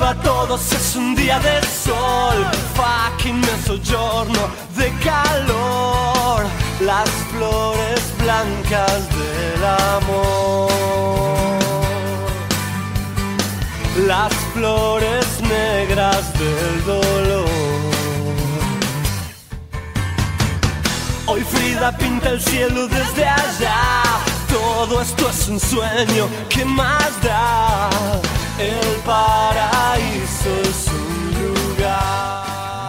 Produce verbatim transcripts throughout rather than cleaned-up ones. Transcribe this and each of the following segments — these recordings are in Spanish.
a todos es un día de sol, fucking mezzogiorno de calor, las flores blancas del amor, las flores negras del dolor. Hoy Frida pinta el cielo desde allá, todo esto es un sueño, ¿qué más da? El paraíso es un lugar.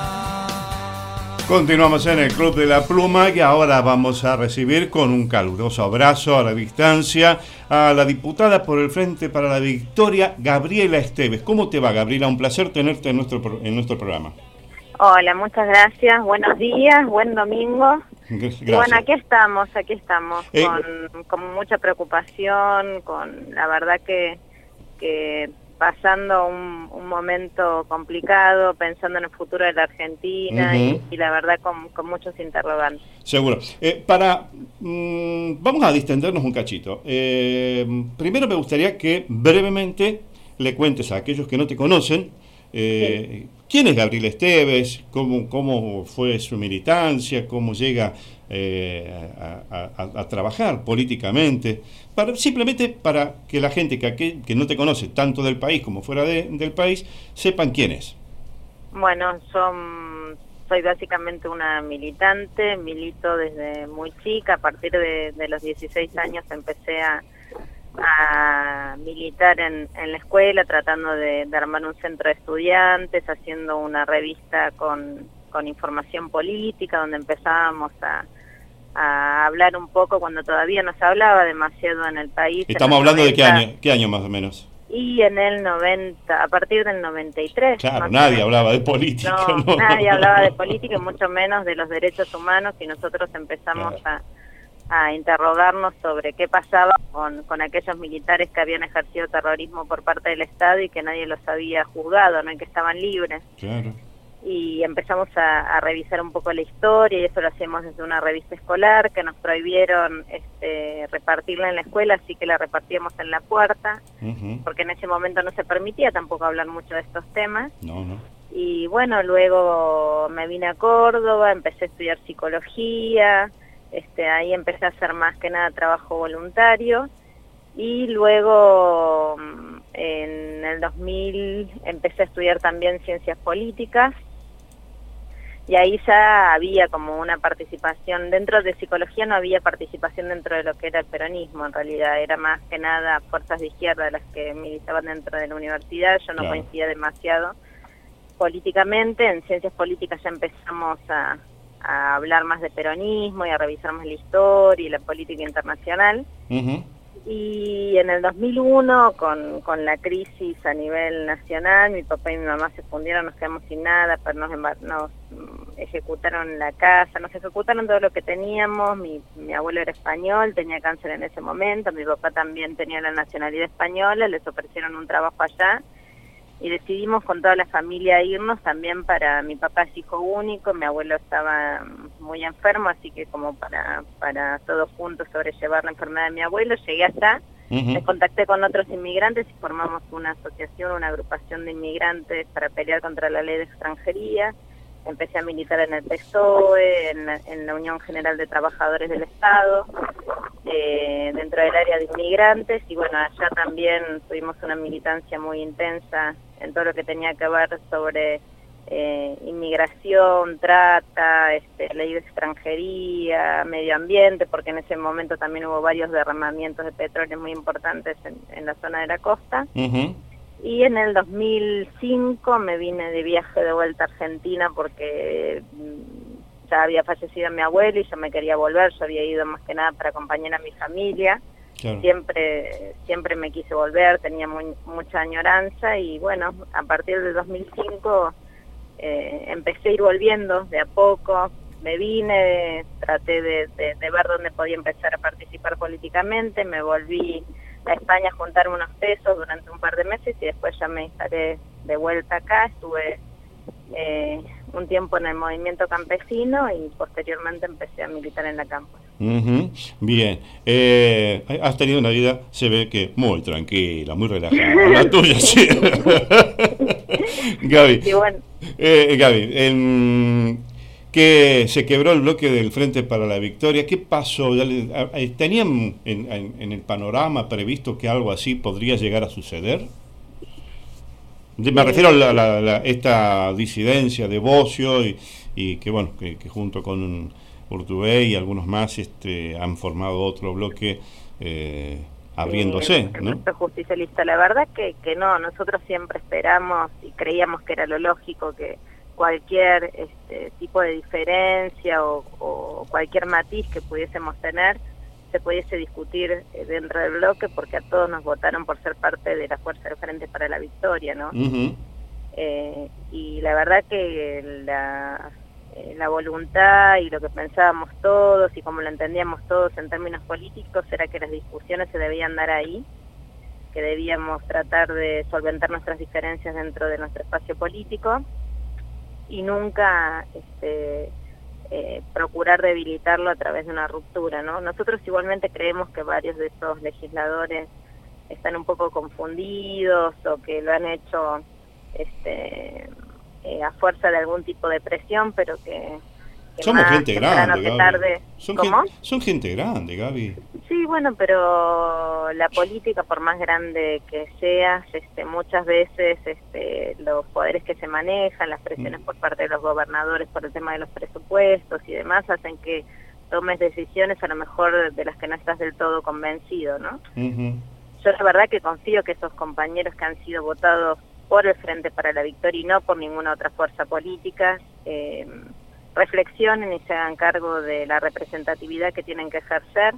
Continuamos en el Club de la Pluma y ahora vamos a recibir con un caluroso abrazo a la distancia a la diputada por el Frente para la Victoria, Gabriela Esteves. ¿Cómo te va, Gabriela? Un placer tenerte en nuestro, en nuestro programa. Hola, muchas gracias, buenos días, buen domingo. Gracias. Y bueno, aquí estamos, aquí estamos, eh, con, con mucha preocupación, con la verdad que, que pasando un, un momento complicado, pensando en el futuro de la Argentina, uh-huh. y, y la verdad con, con muchos interrogantes. Seguro. Eh, para mmm, vamos a distendernos un cachito. Eh, primero me gustaría que brevemente le cuentes a aquellos que no te conocen, eh, sí. ¿quién es Gabriela Esteves? ¿Cómo, cómo fue su militancia? ¿Cómo llega eh, a, a, a trabajar políticamente? Para, simplemente para que la gente que, aquel, que no te conoce tanto del país como fuera de, del país sepan quién es. Bueno, son, soy básicamente una militante, milito desde muy chica, a partir de, de los dieciséis años empecé a a militar en, en la escuela, tratando de, de armar un centro de estudiantes, haciendo una revista con, con información política, donde empezábamos a, a hablar un poco cuando todavía no se hablaba demasiado en el país. ¿Estamos hablando noventa, de qué año, qué año más o menos? Y en el noventa, a partir del noventa y tres. Claro, nadie hablaba de política. No, no, nadie hablaba de política, y mucho menos de los derechos humanos, y nosotros empezamos claro. a a interrogarnos sobre qué pasaba con, con aquellos militares que habían ejercido terrorismo por parte del Estado y que nadie los había juzgado, ¿no? Y que estaban libres. Claro. Y empezamos a, a revisar un poco la historia, y eso lo hacíamos desde una revista escolar, que nos prohibieron este, repartirla en la escuela, así que la repartíamos en la puerta, uh-huh. porque en ese momento no se permitía tampoco hablar mucho de estos temas. No, no. Y bueno, luego me vine a Córdoba, empecé a estudiar psicología. Este, ahí empecé a hacer más que nada trabajo voluntario, y luego en el dos mil empecé a estudiar también ciencias políticas, y ahí ya había como una participación. Dentro de psicología no había participación dentro de lo que era el peronismo, en realidad era más que nada fuerzas de izquierda las que militaban dentro de la universidad. Yo no claro. coincidía demasiado políticamente. En ciencias políticas ya empezamos a a hablar más de peronismo y a revisar más la historia y la política internacional. Uh-huh. Y en el dos mil uno, con, con la crisis a nivel nacional, mi papá y mi mamá se fundieron, nos quedamos sin nada, pero nos, nos ejecutaron la casa, nos ejecutaron todo lo que teníamos. Mi, mi abuelo era español, tenía cáncer en ese momento, mi papá también tenía la nacionalidad española, les ofrecieron un trabajo allá, y decidimos con toda la familia irnos. También para mi papá es hijo único, mi abuelo estaba muy enfermo, así que como para para todos juntos sobrellevar la enfermedad de mi abuelo, llegué allá, uh-huh. me contacté con otros inmigrantes y formamos una asociación, una agrupación de inmigrantes para pelear contra la ley de extranjería. Empecé a militar en el P S O E, en la, en la Unión General de Trabajadores del Estado, eh, dentro del área de inmigrantes, y bueno, allá también tuvimos una militancia muy intensa en todo lo que tenía que ver sobre eh, inmigración, trata, este, ley de extranjería, medio ambiente, porque en ese momento también hubo varios derramamientos de petróleo muy importantes en, en la zona de la costa. Uh-huh. Y en el dos mil cinco me vine de viaje de vuelta a Argentina porque ya había fallecido mi abuelo y yo me quería volver. Yo había ido más que nada para acompañar a mi familia. Claro. Siempre siempre me quise volver, tenía muy, mucha añoranza, y bueno, a partir del dos mil cinco eh, empecé a ir volviendo de a poco. Me vine, traté de, de, de ver dónde podía empezar a participar políticamente, me volví a España a juntarme unos pesos durante un par de meses y después ya me instalé de vuelta acá. Estuve eh, un tiempo en el movimiento campesino y posteriormente empecé a militar en la Cámpora. Uh-huh. Bien, eh, has tenido una vida, se ve que muy tranquila, muy relajada. La tuya, sí. Gaby, Y bueno, eh, Gaby, en, que se quebró el bloque del Frente para la Victoria. ¿Qué pasó? Ya le- a- a- ¿Tenían en, en- en el panorama previsto que algo así podría llegar a suceder? De- Me refiero a la, la- la- esta disidencia de Bocio y, y que bueno, que, que junto con Urtubey y algunos más este, han formado otro bloque eh, abriéndose, el ¿no? Frente Justicialista, la verdad que, que no, nosotros siempre esperamos y creíamos que era lo lógico que cualquier este, tipo de diferencia o, o cualquier matiz que pudiésemos tener se pudiese discutir eh, dentro del bloque, porque a todos nos votaron por ser parte de la Fuerza del Frente para la Victoria, ¿no? Ujú. Eh, y la verdad que la, eh, la voluntad y lo que pensábamos todos y como lo entendíamos todos en términos políticos era que las discusiones se debían dar ahí, que debíamos tratar de solventar nuestras diferencias dentro de nuestro espacio político y nunca este, eh, procurar debilitarlo a través de una ruptura, ¿no? Nosotros igualmente creemos que varios de esos legisladores están un poco confundidos o que lo han hecho este, eh, a fuerza de algún tipo de presión, pero que, que Somos más gente temprano grande, que Gaby. tarde. Son, ¿Cómo? gen- son gente grande, Gaby. Sí, bueno, pero la política, por más grande que sea, este, muchas veces este, los poderes que se manejan, las presiones por parte de los gobernadores por el tema de los presupuestos y demás, hacen que tomes decisiones a lo mejor de las que no estás del todo convencido, ¿no? Ujú. Yo la verdad que confío que esos compañeros que han sido votados por el Frente para la Victoria y no por ninguna otra fuerza política, eh, reflexionen y se hagan cargo de la representatividad que tienen que ejercer,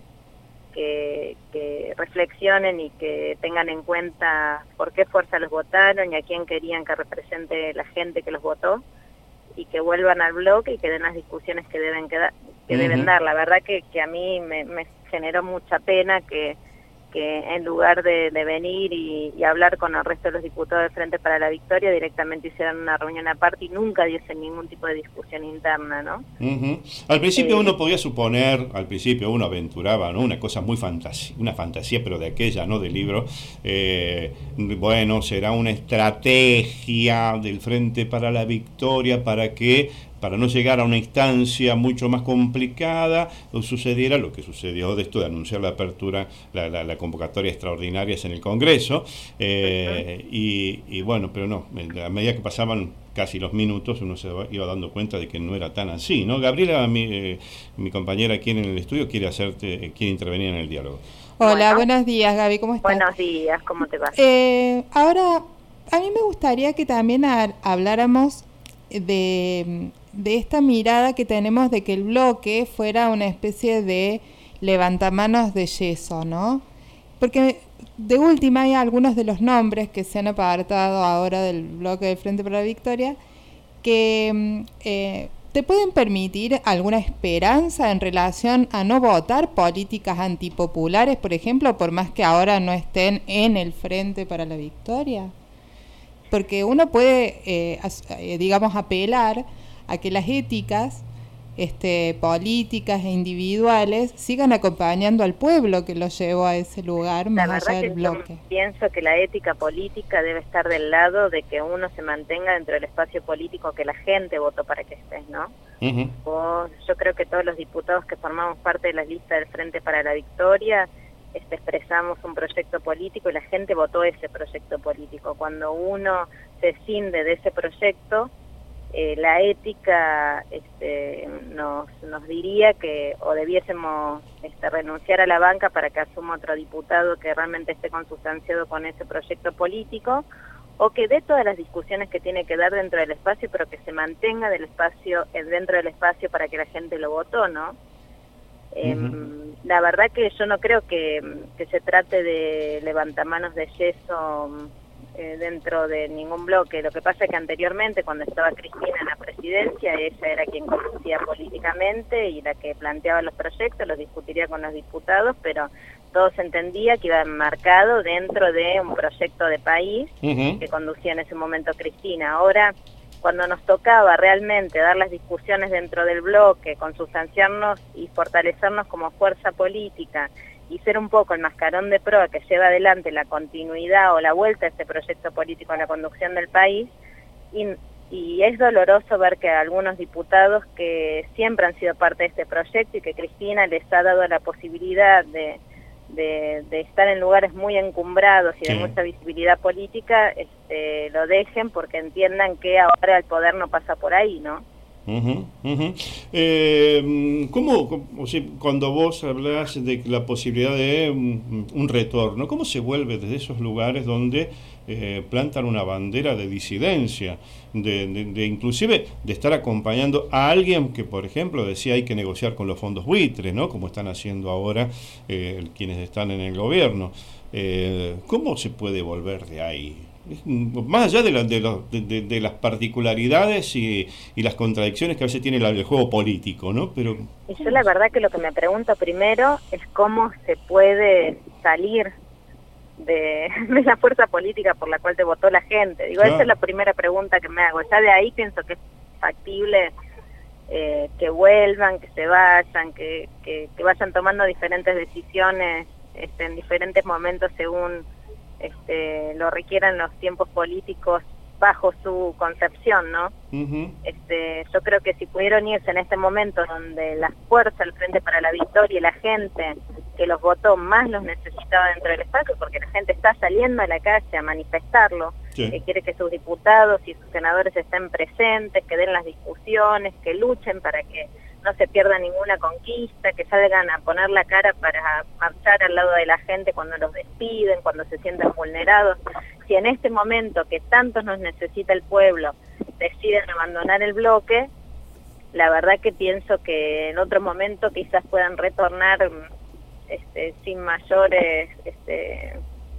que, que reflexionen y que tengan en cuenta por qué fuerza los votaron y a quién querían que represente la gente que los votó, y que vuelvan al bloque y que den las discusiones que deben quedar, que Ujú. deben dar. La verdad que, que a mí me, me generó mucha pena que que en lugar de, de venir y, y hablar con el resto de los diputados del Frente para la Victoria, directamente hicieron una reunión aparte y nunca diesen ningún tipo de discusión interna, ¿no? Ujú. Al principio Eh, uno podía suponer, al principio uno aventuraba, ¿no? Una cosa muy fantasía, una fantasía, pero de aquella, no del libro. Eh, bueno, será una estrategia del Frente para la Victoria para que, para no llegar a una instancia mucho más complicada, sucediera lo que sucedió de esto de anunciar la apertura, la, la, la convocatoria extraordinaria en el Congreso. Eh, y, y bueno, pero no, a medida que pasaban casi los minutos uno se iba dando cuenta de que no era tan así, ¿no? Gabriela, mi, eh, mi compañera aquí en el estudio, quiere hacerte, quiere intervenir en el diálogo. Hola, Bueno. buenos días, Gaby, ¿cómo estás? Buenos días, ¿cómo te va? Eh, ahora, a mí me gustaría que también ha- habláramos de, de esta mirada que tenemos de que el bloque fuera una especie de levantamanos de yeso, ¿no? Porque de última hay algunos de los nombres que se han apartado ahora del bloque del Frente para la Victoria que mm, eh, te pueden permitir alguna esperanza en relación a no votar políticas antipopulares, por ejemplo, por más que ahora no estén en el Frente para la Victoria. Porque uno puede, eh, as- eh, digamos, apelar a que las éticas este, políticas e individuales sigan acompañando al pueblo que lo llevó a ese lugar, La más verdad allá que del yo bloque. pienso que la ética política debe estar del lado de que uno se mantenga dentro del espacio político que la gente votó para que estés, ¿no? Uh-huh. Vos, yo creo que todos los diputados que formamos parte de la lista del Frente para la Victoria este, expresamos un proyecto político y la gente votó ese proyecto político. Cuando uno se escinde de ese proyecto, eh, la ética este, nos, nos diría que o debiésemos este, renunciar a la banca para que asuma otro diputado que realmente esté consustanciado con ese proyecto político, o que dé todas las discusiones que tiene que dar dentro del espacio, pero que se mantenga del espacio eh, dentro del espacio para que la gente lo votó, ¿no? Eh, Ujú. La verdad que yo no creo que, que se trate de levantamanos de yeso eh, dentro de ningún bloque. Lo que pasa es que anteriormente, cuando estaba Cristina en la presidencia, ella era quien conducía políticamente y la que planteaba los proyectos, los discutiría con los diputados, pero todo se entendía que iba enmarcado dentro de un proyecto de país Uh-huh. que conducía en ese momento Cristina. Ahora cuando nos tocaba realmente dar las discusiones dentro del bloque, consustanciarnos y fortalecernos como fuerza política y ser un poco el mascarón de proa que lleva adelante la continuidad o la vuelta a este proyecto político a la conducción del país, y, y es doloroso ver que algunos diputados que siempre han sido parte de este proyecto y que Cristina les ha dado la posibilidad de, de, de estar en lugares muy encumbrados y de Sí. mucha visibilidad política, este, lo dejen porque entiendan que ahora el poder no pasa por ahí, ¿no? Ujú, ujú. Eh, ¿cómo, cómo- o sea, cuando vos hablas de la posibilidad de un, un retorno, cómo se vuelve desde esos lugares donde eh, plantan una bandera de disidencia, de, de, de inclusive de estar acompañando a alguien que, por ejemplo, decía hay que negociar con los fondos buitres, ¿no? Como están haciendo ahora eh, quienes están en el gobierno? Eh, ¿cómo se puede volver de ahí? Más allá de, la, de, los- de, de- de las particularidades y, y las contradicciones que a veces tiene la- el juego político, ¿no? Pero Y yo la verdad que lo que me pregunto primero es cómo se puede salir de, de la fuerza política por la cual te votó la gente. Digo, Claro. esa es la primera pregunta que me hago. Ya de ahí pienso que es factible eh, que vuelvan, que se vayan, que, que, que vayan tomando diferentes decisiones este, en diferentes momentos según este, lo requieran los tiempos políticos bajo su concepción, ¿no? ujú, Este, yo creo que si pudieron irse en este momento donde la fuerza, el Frente para la Victoria y la gente que los votó más los necesitaba dentro del espacio, porque la gente está saliendo a la calle a manifestarlo, sí. que quiere que sus diputados y sus senadores estén presentes, que den las discusiones, que luchen para que no se pierda ninguna conquista, que salgan a poner la cara para marchar al lado de la gente cuando los despiden, cuando se sientan vulnerados. Si en este momento que tantos nos necesita el pueblo deciden abandonar el bloque, la verdad que pienso que en otro momento quizás puedan retornar este, sin mayores este,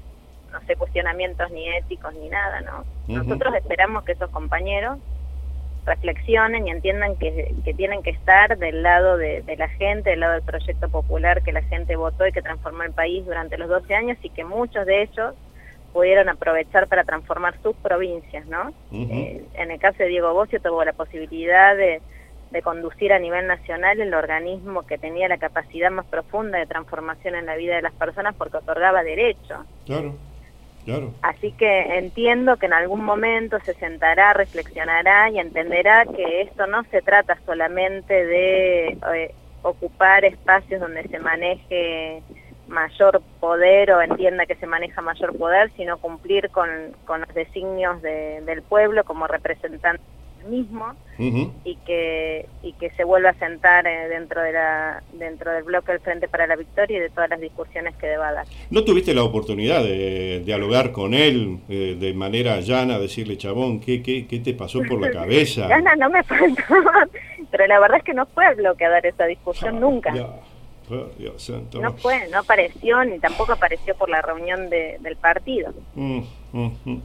no sé, cuestionamientos ni éticos ni nada, ¿no? Ujú. Nosotros esperamos que esos compañeros reflexionen y entiendan que, que tienen que estar del lado de, de la gente, del lado del proyecto popular que la gente votó y que transformó el país durante los doce años, y que muchos de ellos pudieron aprovechar para transformar sus provincias, ¿no? Ujú. Eh, en el caso de Diego Bocio tuvo la posibilidad de, de conducir a nivel nacional el organismo que tenía la capacidad más profunda de transformación en la vida de las personas porque otorgaba derechos. Claro, claro. Así que entiendo que en algún momento se sentará, reflexionará y entenderá que esto no se trata solamente de eh, ocupar espacios donde se maneje mayor poder o entienda que se maneja mayor poder, sino cumplir con, con los designios de, del pueblo como representante del mismo, Ujú. y que y que se vuelva a sentar eh, dentro de la dentro del bloque del Frente para la Victoria y de todas las discusiones que deba dar. ¿No tuviste la oportunidad de dialogar con él eh, de manera llana, decirle, chabón, ¿qué, qué, qué te pasó por la cabeza? Ganas no me faltó, pero la verdad es que no fue el bloque a dar esa discusión Ah, nunca. ya, por Dios santo. No fue, no apareció ni tampoco apareció por la reunión de, del partido. Mm, mm, mm.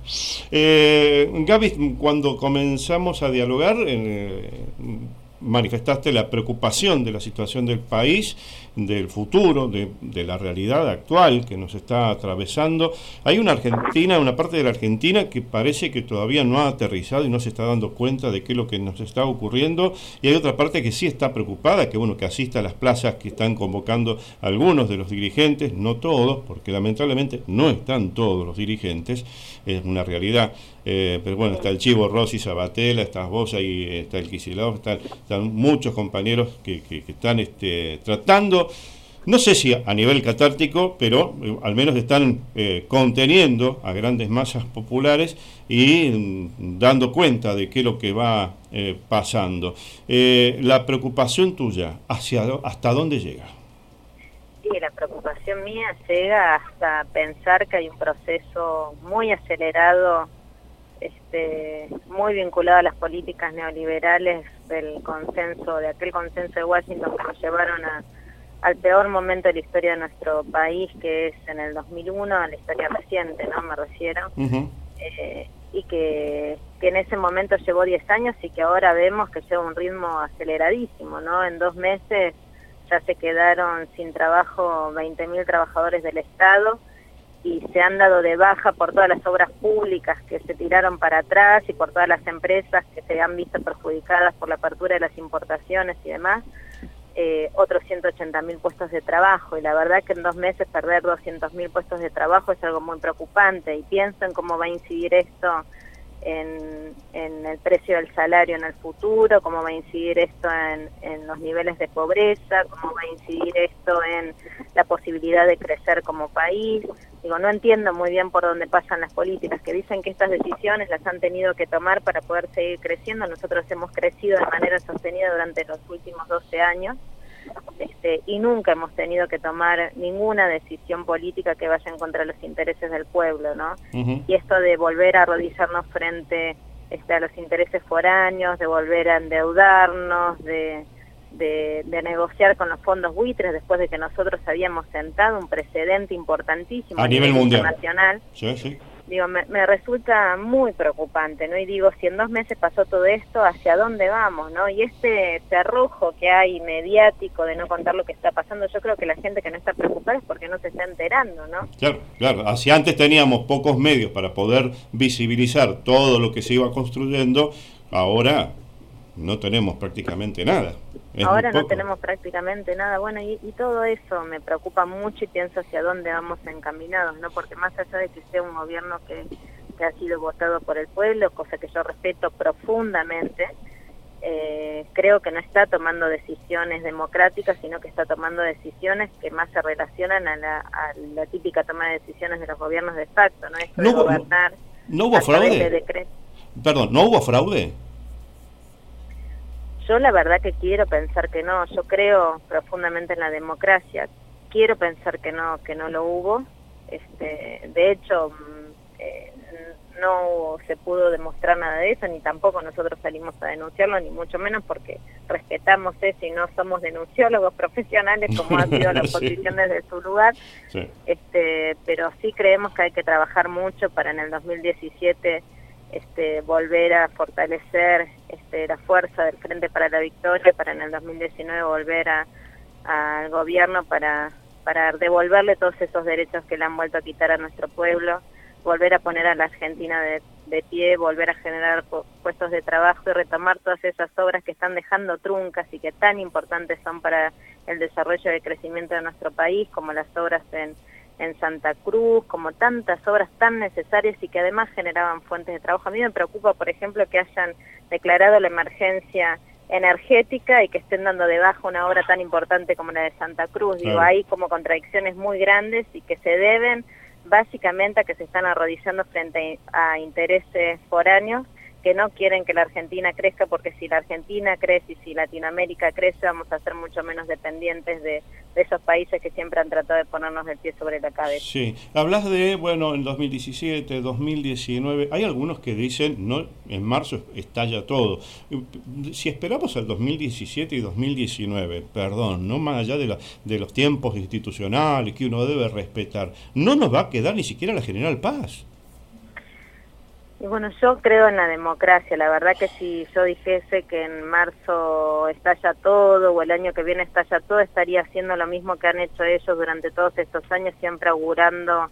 Eh, Gaby, cuando comenzamos a dialogar, eh, manifestaste la preocupación de la situación del país, del futuro, de, de la realidad actual que nos está atravesando. Hay una Argentina, una parte de la Argentina que parece que todavía no ha aterrizado y no se está dando cuenta de qué es lo que nos está ocurriendo, y hay otra parte que sí está preocupada, que bueno, que asista a las plazas que están convocando algunos de los dirigentes, no todos, porque lamentablemente no están todos los dirigentes, es una realidad. Eh, pero bueno, está el Chivo Rossi, Sabatella, estás vos ahí, está el Kicillof, están, están muchos compañeros que, que, que están este, tratando, no sé si a nivel catártico, pero eh, al menos están eh, conteniendo a grandes masas populares y mm, dando cuenta de qué es lo que va eh, pasando. Eh, la preocupación tuya, hacia ¿hasta dónde llega? Sí, la preocupación mía llega hasta pensar que hay un proceso muy acelerado, este, muy vinculado a las políticas neoliberales del consenso, de aquel consenso de Washington que nos llevaron a, al peor momento de la historia de nuestro país, que es en el dos mil uno, a la historia reciente, ¿no? Me refiero. Uh-huh. Eh, y que, que en ese momento llevó diez años y que ahora vemos que lleva un ritmo aceleradísimo, ¿no? En dos meses ya se quedaron sin trabajo veinte mil trabajadores del Estado, y se han dado de baja por todas las obras públicas que se tiraron para atrás y por todas las empresas que se han visto perjudicadas por la apertura de las importaciones y demás, eh, otros ciento ochenta mil puestos de trabajo, y la verdad que en dos meses perder doscientos mil puestos de trabajo es algo muy preocupante, y pienso en cómo va a incidir esto en, en el precio del salario en el futuro, cómo va a incidir esto en, en los niveles de pobreza, cómo va a incidir esto en la posibilidad de crecer como país. Digo, no entiendo muy bien por dónde pasan las políticas, que dicen que estas decisiones las han tenido que tomar para poder seguir creciendo. Nosotros hemos crecido de manera sostenida durante los últimos doce años, este, y nunca hemos tenido que tomar ninguna decisión política que vaya en contra de los intereses del pueblo, ¿no? Uh-huh. Y esto de volver a arrodillarnos frente este, a los intereses foráneos, de volver a endeudarnos, de... De, de negociar con los fondos buitres después de que nosotros habíamos sentado un precedente importantísimo a, a nivel mundial internacional. Sí, sí. Digo, me, me resulta muy preocupante, ¿no? Y digo, si en dos meses pasó todo esto, ¿hacia dónde vamos, no? Y este cerrojo que hay mediático de no contar lo que está pasando, yo creo que la gente que no está preocupada es porque no se está enterando, ¿no? Claro, claro. Hacia antes teníamos pocos medios para poder visibilizar todo lo que se iba construyendo, ahora no tenemos prácticamente nada. Es Ahora no tenemos prácticamente nada. Bueno, y, y todo eso me preocupa mucho y pienso hacia dónde vamos encaminados, ¿no? Porque más allá de que sea un gobierno que, que ha sido votado por el pueblo, cosa que yo respeto profundamente, eh, creo que no está tomando decisiones democráticas, sino que está tomando decisiones que más se relacionan a la, a la típica toma de decisiones de los gobiernos de facto, ¿no? Esto ¿No de hubo, gobernar ¿no hubo fraude? Perdón, ¿no hubo fraude? Yo la verdad que quiero pensar que no, yo creo profundamente en la democracia, quiero pensar que no, que no lo hubo, este, de hecho eh, no se pudo demostrar nada de eso, ni tampoco nosotros salimos a denunciarlo, ni mucho menos porque respetamos eso y no somos denunciólogos profesionales como ha sido la oposición sí. desde su lugar, sí. este, pero sí creemos que hay que trabajar mucho para en el dos mil diecisiete Este, volver a fortalecer este, la fuerza del Frente para la Victoria, para en el dos mil diecinueve volver a, al gobierno para, para devolverle todos esos derechos que le han vuelto a quitar a nuestro pueblo, volver a poner a la Argentina de, de pie, volver a generar puestos de trabajo y retomar todas esas obras que están dejando truncas y que tan importantes son para el desarrollo y el crecimiento de nuestro país, como las obras en en Santa Cruz, como tantas obras tan necesarias y que además generaban fuentes de trabajo. A mí me preocupa, por ejemplo, que hayan declarado la emergencia energética y que estén dando de baja una obra tan importante como la de Santa Cruz. Digo, claro. Hay como contradicciones muy grandes y que se deben básicamente a que se están arrodillando frente a, a intereses foráneos que no quieren que la Argentina crezca, porque si la Argentina crece y si Latinoamérica crece, vamos a ser mucho menos dependientes de, de esos países que siempre han tratado de ponernos el pie sobre la cabeza. Sí, hablas de, bueno, en dos mil diecisiete, dos mil diecinueve, hay algunos que dicen, no, en marzo estalla todo. Si esperamos al dos mil diecisiete y dos mil diecinueve, perdón, no más allá de, la, de los tiempos institucionales que uno debe respetar, no nos va a quedar ni siquiera la General Paz. Y bueno, yo creo en la democracia, la verdad que si yo dijese que en marzo estalla todo o el año que viene estalla todo, estaría haciendo lo mismo que han hecho ellos durante todos estos años, siempre augurando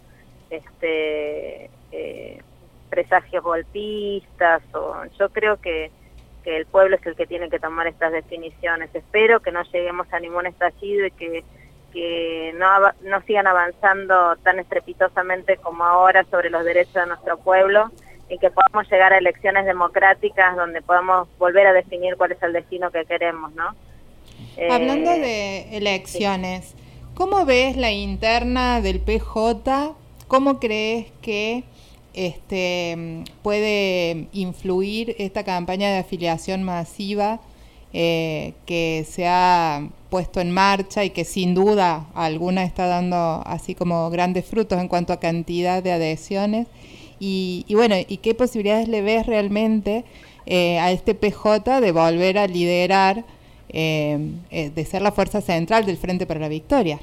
este eh, presagios golpistas. O yo creo que, que el pueblo es el que tiene que tomar estas definiciones. Espero que no lleguemos a ningún estallido y que, que no, no sigan avanzando tan estrepitosamente como ahora sobre los derechos de nuestro pueblo, y que podamos llegar a elecciones democráticas donde podamos volver a definir cuál es el destino que queremos, ¿no? Hablando eh, de elecciones, sí. ¿Cómo ves la interna del P J? ¿Cómo crees que este puede influir esta campaña de afiliación masiva eh, que se ha puesto en marcha y que sin duda alguna está dando así como grandes frutos en cuanto a cantidad de adhesiones? Y, y bueno, ¿y qué posibilidades le ves realmente eh, a este P J de volver a liderar, eh, eh, de ser la fuerza central del Frente para la Victoria?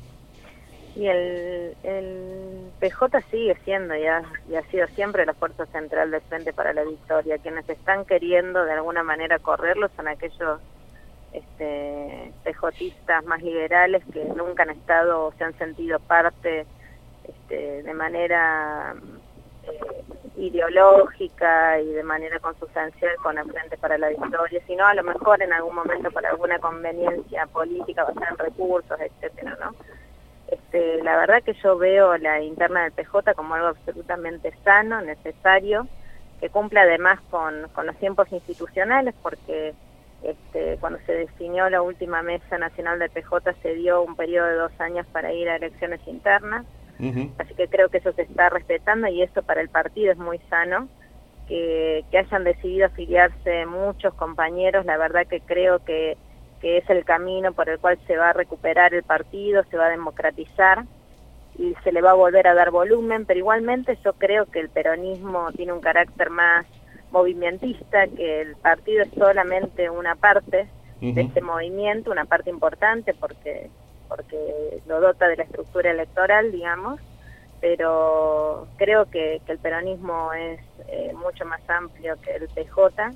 Y el, el P J sigue siendo y ha, y ha sido siempre la fuerza central del Frente para la Victoria. Quienes están queriendo de alguna manera correrlo son aquellos este, PJistas más liberales que nunca han estado o se han sentido parte este, de manera eh, ideológica y de manera consustancial con el Frente para la Victoria, sino a lo mejor en algún momento por alguna conveniencia política basada en recursos, etcétera, ¿no? Este, la verdad que yo veo la interna del P J como algo absolutamente sano, necesario, que cumple además con, con los tiempos institucionales, porque este, cuando se definió la última mesa nacional del P J se dio un periodo de dos años para ir a elecciones internas. Uh-huh. Así que creo que eso se está respetando y eso para el partido es muy sano, que, que hayan decidido afiliarse muchos compañeros. La verdad que creo que, que es el camino por el cual se va a recuperar el partido, se va a democratizar y se le va a volver a dar volumen, pero igualmente yo creo que el peronismo tiene un carácter más movimentista, que el partido es solamente una parte uh-huh. de este movimiento, una parte importante porque... porque lo dota de la estructura electoral, digamos, pero creo que, que el peronismo es eh, mucho más amplio que el P J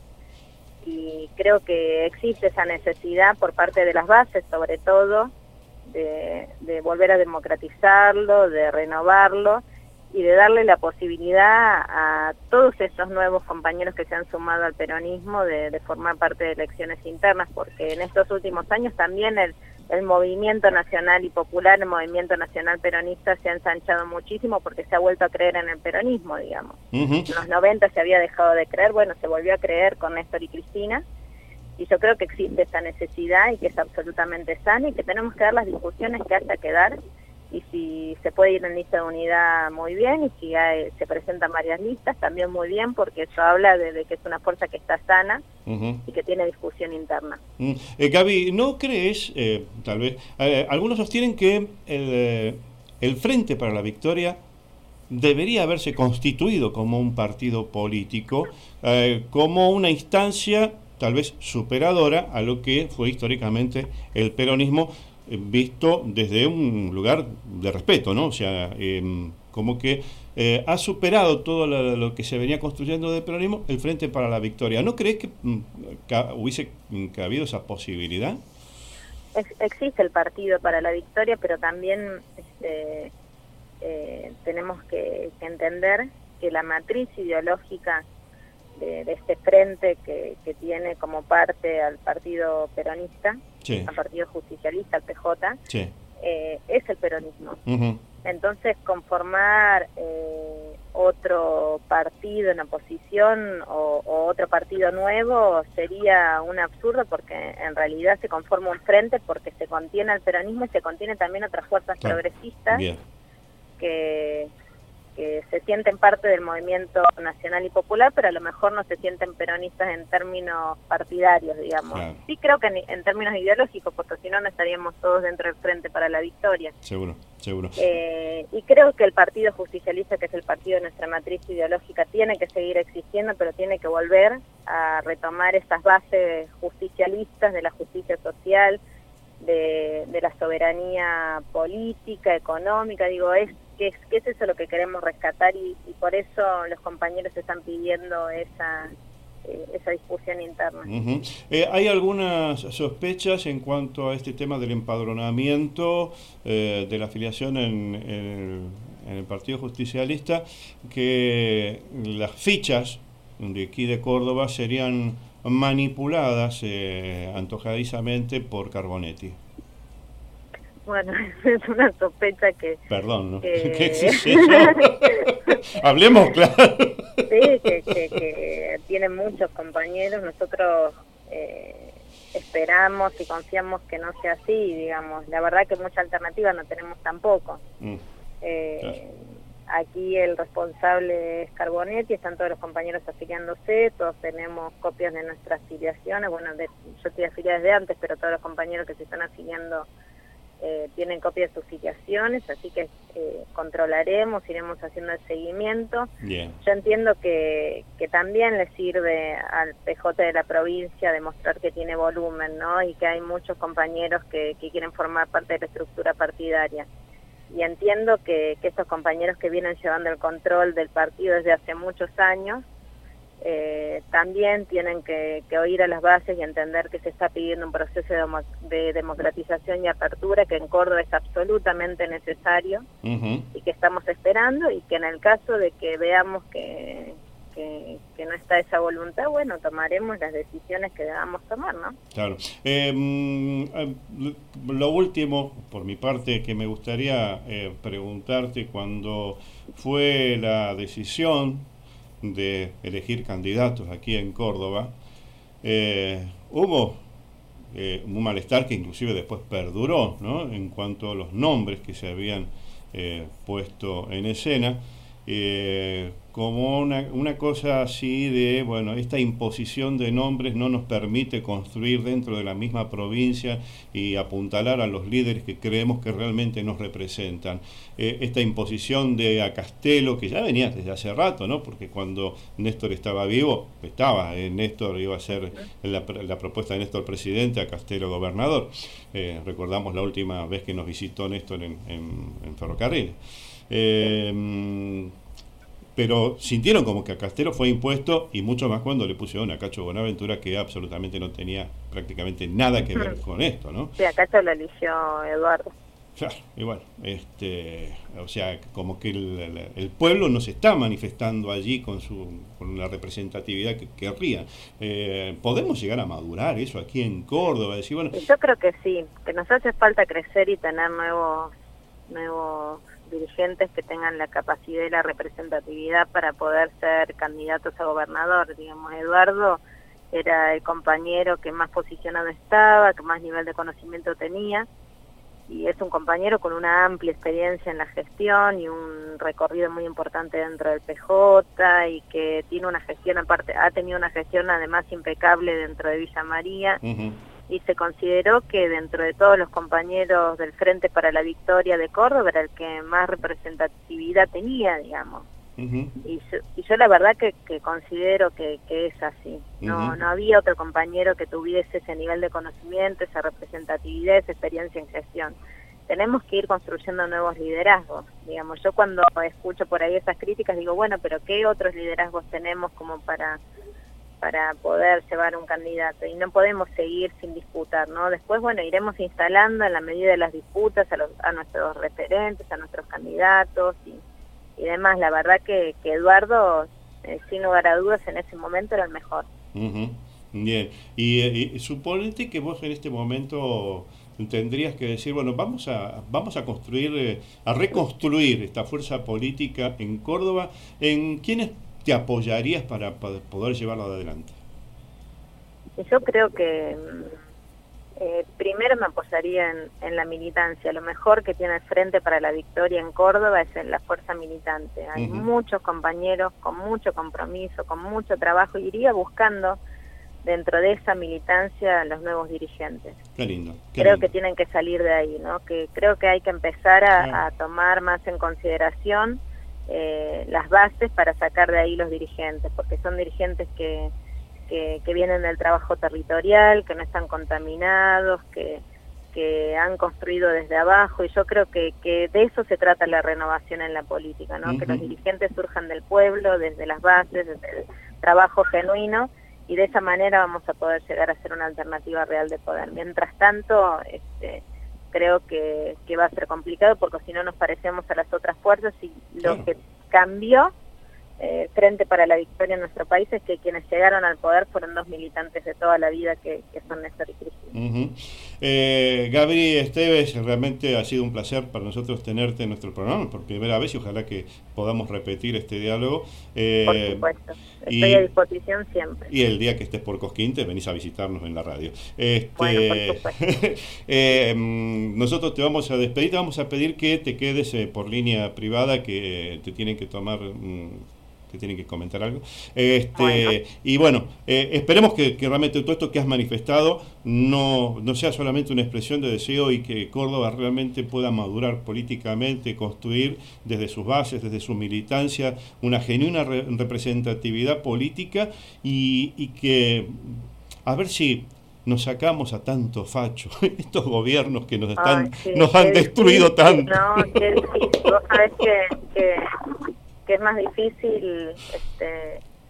y creo que existe esa necesidad por parte de las bases, sobre todo, de, de volver a democratizarlo, de renovarlo y de darle la posibilidad a todos esos nuevos compañeros que se han sumado al peronismo de, de formar parte de elecciones internas, porque en estos últimos años también el el movimiento nacional y popular, el movimiento nacional peronista se ha ensanchado muchísimo porque se ha vuelto a creer en el peronismo, digamos. Uh-huh. En los noventa se había dejado de creer, bueno, se volvió a creer con Néstor y Cristina, y yo creo que existe esa necesidad y que es absolutamente sana y que tenemos que dar las discusiones que haya que dar, y si se puede ir en lista de unidad, muy bien, y si hay, se presentan varias listas, también muy bien, porque eso habla de, de que es una fuerza que está sana uh-huh. y que tiene discusión interna. Uh-huh. Eh, Gaby, ¿no crees, eh, tal vez, eh, algunos sostienen que el, eh, el Frente para la Victoria debería haberse constituido como un partido político, eh, como una instancia tal vez superadora a lo que fue históricamente el peronismo, visto desde un lugar de respeto, ¿no? O sea, eh, como que eh, ha superado todo lo, lo que se venía construyendo del peronismo, el Frente para la Victoria. ¿No crees que, que hubiese cabido esa posibilidad? Ex- existe el Partido para la Victoria, pero también este, eh, tenemos que, que entender que la matriz ideológica de, de este frente que, que tiene como parte al Partido Peronista, sí. al Partido Justicialista, al P J, sí. eh, es el peronismo. Uh-huh. Entonces, conformar eh, otro partido en oposición o, o otro partido nuevo sería un absurdo, porque en realidad se conforma un frente porque se contiene al peronismo y se contiene también otras fuerzas claro. progresistas que... que se sienten parte del movimiento nacional y popular, pero a lo mejor no se sienten peronistas en términos partidarios, digamos. Claro. Sí creo que en, en términos ideológicos, porque si no, no estaríamos todos dentro del Frente para la Victoria. Seguro, seguro. Eh, y creo que el Partido Justicialista, que es el partido de nuestra matriz ideológica, tiene que seguir existiendo, pero tiene que volver a retomar esas bases justicialistas de la justicia social, de, de la soberanía política, económica, digo, es que es, que es eso lo que queremos rescatar y, y por eso los compañeros están pidiendo esa eh, esa discusión interna. Uh-huh. Eh, ¿Hay algunas sospechas en cuanto a este tema del empadronamiento, eh, de la afiliación en, en, en el Partido Justicialista, que las fichas de aquí de Córdoba serían manipuladas eh, antojadizamente por Carbonetti? Bueno, es una sospecha que... Perdón, ¿no? Que... ¿Qué es eso? Hablemos claro. Sí, que, que, que tienen muchos compañeros. Nosotros eh, esperamos y confiamos que no sea así, digamos. La verdad que mucha alternativa no tenemos tampoco. Mm, eh, claro. Aquí el responsable es Carbonetti, están todos los compañeros afiliándose, todos tenemos copias de nuestras afiliaciones. Bueno, de, yo estoy afiliada desde antes, pero todos los compañeros que se están afiliando Eh, tienen copias de sus filiaciones, así que eh, controlaremos, iremos haciendo el seguimiento. Bien. Yo entiendo que, que también le sirve al P J de la provincia demostrar que tiene volumen, ¿no? Y que hay muchos compañeros que, que quieren formar parte de la estructura partidaria. Y entiendo que, que estos compañeros que vienen llevando el control del partido desde hace muchos años eh, también tienen que, que oír a las bases y entender que se está pidiendo un proceso de, demo, de democratización y apertura que en Córdoba es absolutamente necesario uh-huh. y que estamos esperando, y que en el caso de que veamos que, que, que no está esa voluntad, bueno, tomaremos las decisiones que debamos tomar, ¿no? Claro. Eh, lo último, por mi parte, que me gustaría eh, preguntarte, cuando fue la decisión de elegir candidatos aquí en Córdoba, eh, hubo eh, un malestar que inclusive después perduró, ¿no?, en cuanto a los nombres que se habían eh, puesto en escena, eh, como una, una cosa así de, bueno, esta imposición de nombres no nos permite construir dentro de la misma provincia y apuntalar a los líderes que creemos que realmente nos representan. Eh, esta imposición de a Castelo, que ya venía desde hace rato, ¿no?, porque cuando Néstor estaba vivo, estaba, eh, Néstor iba a ser la, la propuesta de Néstor presidente, a Castelo gobernador. Eh, recordamos la última vez que nos visitó Néstor en, en, en Ferrocarril. Eh, pero sintieron como que a Castelo fue impuesto, y mucho más cuando le pusieron a Cacho Bonaventura, que absolutamente no tenía prácticamente nada que ver con esto, ¿no? Sí, a Cacho lo eligió Eduardo. Claro, y bueno, este, o sea, como que el, el pueblo no se está manifestando allí con su con la representatividad que querría. Eh, ¿Podemos llegar a madurar eso aquí en Córdoba? Decir, bueno, yo creo que sí, que nos hace falta crecer y tener nuevos nuevos dirigentes que tengan la capacidad y la representatividad para poder ser candidatos a gobernador. Digamos, Eduardo era el compañero que más posicionado estaba, que más nivel de conocimiento tenía, y es un compañero con una amplia experiencia en la gestión y un recorrido muy importante dentro del P J, y que tiene una gestión, aparte, ha tenido una gestión además impecable dentro de Villa María. Uh-huh. Y se consideró que dentro de todos los compañeros del Frente para la Victoria de Córdoba era el que más representatividad tenía, digamos. Uh-huh. y, yo, y yo la verdad que, que considero que, que es así. No, uh-huh. no había otro compañero que tuviese ese nivel de conocimiento, esa representatividad, esa experiencia en gestión. Tenemos que ir construyendo nuevos liderazgos. Digamos, yo cuando escucho por ahí esas críticas digo, bueno, pero ¿qué otros liderazgos tenemos como para... para poder llevar un candidato? Y no podemos seguir sin disputar, ¿no? Después, bueno, iremos instalando en la medida de las disputas a, los, a nuestros referentes, a nuestros candidatos y, y demás. La verdad que, que Eduardo, eh, sin lugar a dudas, en ese momento era el mejor. Uh-huh. Bien, y, y suponete que vos en este momento tendrías que decir, bueno, vamos a vamos a construir, eh, a reconstruir esta fuerza política en Córdoba. ¿En quiénes te apoyarías para, para poder llevarlo adelante? Yo creo que eh, primero me apoyaría en, en la militancia. Lo mejor que tiene el Frente para la Victoria en Córdoba es en la fuerza militante. Hay uh-huh. muchos compañeros con mucho compromiso, con mucho trabajo, y iría buscando dentro de esa militancia los nuevos dirigentes. Qué lindo. Qué creo lindo. que tienen que salir de ahí, ¿no? Que creo que hay que empezar a, a tomar más en consideración Eh, las bases para sacar de ahí los dirigentes, porque son dirigentes que, que, que vienen del trabajo territorial, que no están contaminados, que, que han construido desde abajo, y yo creo que, que de eso se trata la renovación en la política, ¿no? Uh-huh. Que los dirigentes surjan del pueblo, desde las bases, desde el trabajo genuino, y de esa manera vamos a poder llegar a ser una alternativa real de poder. Mientras tanto, este creo que, que va a ser complicado, porque si no nos parecemos a las otras fuerzas, y lo claro. que cambió eh, Frente para la Victoria en nuestro país es que quienes llegaron al poder fueron dos militantes de toda la vida, que, que son Néstor y Cristina. Uh-huh. eh, Gabri Esteves, realmente ha sido un placer para nosotros tenerte en nuestro programa por primera vez, y ojalá que podamos repetir este diálogo. Eh, por supuesto, estoy y, a disposición siempre. Y el día que estés por Cosquín te venís a visitarnos en la radio. Este, bueno, por supuesto. eh, nosotros te vamos a despedir, te vamos a pedir que te quedes eh, por línea privada, que te tienen que tomar... Mm, que tienen que comentar algo. Este, bueno. Y bueno, eh, esperemos que, que realmente todo esto que has manifestado no, no sea solamente una expresión de deseo, y que Córdoba realmente pueda madurar políticamente, construir desde sus bases, desde su militancia, una genuina re- representatividad política, y, y que a ver si nos sacamos a tanto facho, estos gobiernos que nos están Ay, sí, nos han destruido difícil, tanto. No, qué difícil. Vos sabés que, que, que es más difícil este,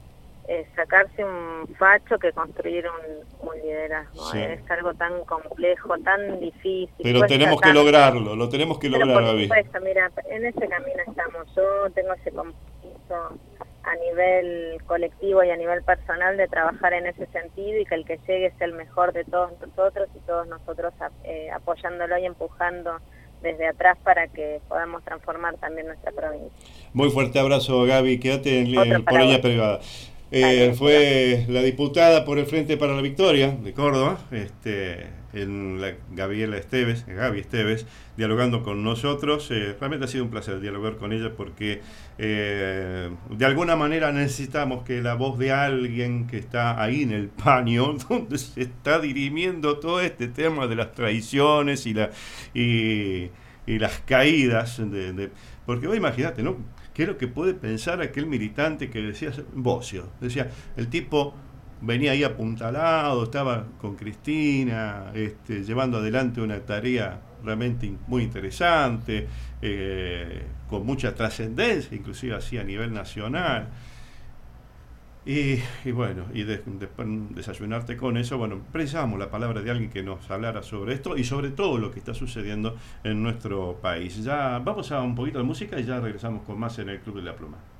eh, sacarse un facho que construir un, un liderazgo. Sí. Es algo tan complejo, tan difícil. Pero tenemos que tanto. lograrlo, lo tenemos que Pero lograr, por Gaby. supuesto, mira, en ese camino estamos. Yo tengo ese compromiso a nivel colectivo y a nivel personal de trabajar en ese sentido y que el que llegue es el mejor de todos nosotros y todos nosotros eh, apoyándolo y empujando desde atrás para que podamos transformar también nuestra provincia. Muy fuerte abrazo, Gaby, quédate en, Otro en, por para línea vos. privada. Eh, Vale, fue la diputada por el Frente para la Victoria de Córdoba, este, en la Gabriela Esteves, Gaby Esteves, dialogando con nosotros. Eh, realmente ha sido un placer dialogar con ella porque eh, de alguna manera necesitamos que la voz de alguien que está ahí en el paño, donde se está dirimiendo todo este tema de las traiciones y, la, y, y las caídas, de, de, porque vos imaginate, ¿no? ¿Qué es lo que puede pensar aquel militante que decía Bocio? Decía, el tipo venía ahí apuntalado, estaba con Cristina, este, llevando adelante una tarea realmente muy interesante, eh, con mucha trascendencia, inclusive así a nivel nacional. Y, y bueno, y de, de, desayunarte con eso, bueno, precisamos la palabra de alguien que nos hablara sobre esto y sobre todo lo que está sucediendo en nuestro país. Ya vamos a un poquito de música y ya regresamos con más en el Club de la Pluma.